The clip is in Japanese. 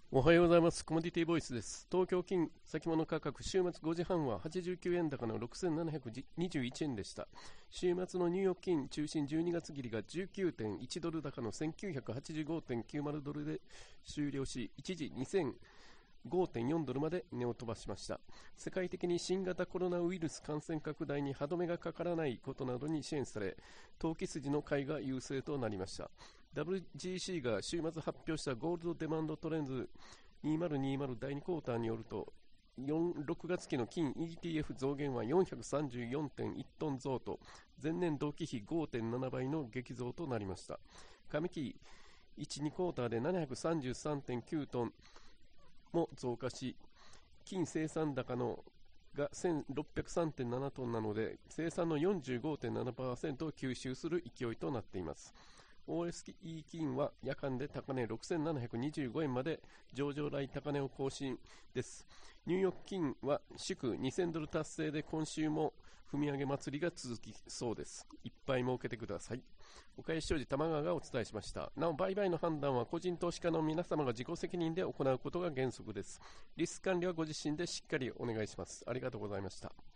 おはようございます。コモディティボイスです。東京金先物価格、週末5時半は89円高の6721円でした。週末のニューヨーク金中心12月切りが19.1ドル高の1985.90ドルで終了し、一時2005.4ドルまで値を飛ばしました。世界的に新型コロナウイルス感染拡大に歯止めがかからないことなどに支援され、投機筋の買いが優勢となりました。WGC が週末発表したゴールドデマンドトレンズ2020第2クォーターによると、6月期の金 ETF 増減は434.1トン増と、前年同期比 5.7 倍の激増となりました。上期1、2クォーターで733.9トンも増加し、金生産高のが1603.7トンなので、生産の 45.7% を吸収する勢いとなっています。OSE 金は夜間で高値6725円まで上場来高値を更新です。ニューヨーク金は祝2000ドル達成で今週も踏み上げ祭りが続きそうです。いっぱい儲けてください。岡安商事玉川がお伝えしました。なお、売買の判断は個人投資家の皆様が自己責任で行うことが原則です。リスク管理はご自身でしっかりお願いします。ありがとうございました。